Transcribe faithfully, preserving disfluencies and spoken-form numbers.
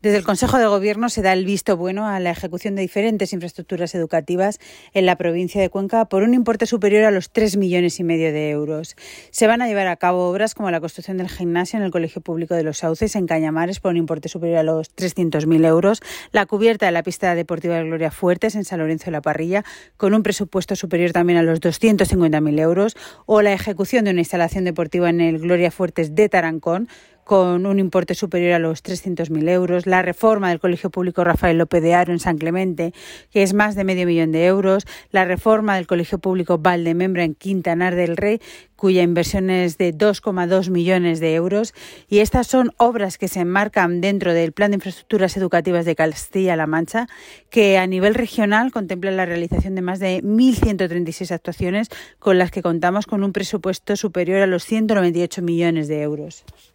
Desde el Consejo de Gobierno se da el visto bueno a la ejecución de diferentes infraestructuras educativas en la provincia de Cuenca por un importe superior a los tres millones y medio de euros. Se van a llevar a cabo obras como la construcción del gimnasio en el Colegio Público de los Sauces, en Cañamares, por un importe superior a los trescientos mil euros, la cubierta de la pista deportiva de Gloria Fuertes en San Lorenzo de la Parrilla, con un presupuesto superior también a los doscientos cincuenta mil euros, o la ejecución de una instalación deportiva en el Gloria Fuertes de Tarancón, con un importe superior a los trescientos mil euros, la reforma del Colegio Público Rafael López de Haro en San Clemente, que es más de medio millón de euros, la reforma del Colegio Público Valdemembra en Quintanar del Rey, cuya inversión es de dos coma dos millones de euros, y estas son obras que se enmarcan dentro del Plan de Infraestructuras Educativas de Castilla-La Mancha, que a nivel regional contempla la realización de más de mil ciento treinta y seis actuaciones, con las que contamos con un presupuesto superior a los ciento noventa y ocho millones de euros.